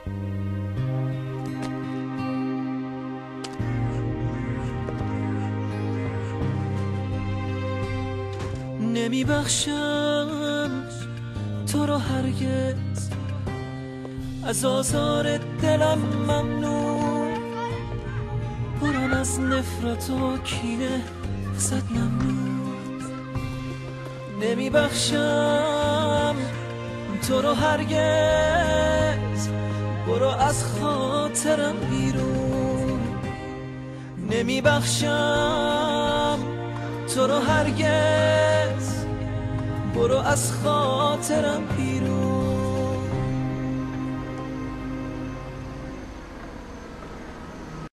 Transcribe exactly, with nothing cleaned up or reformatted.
نمیبخشم تو رو هرگز، از آزار دلم ممنون، برم از نفرت و کینه ازت ممنون. نمیبخشم تو رو هرگز، برو از خاطرم بیرون. نمیبخشم تو رو هرگز، برو از خاطرم بیرون.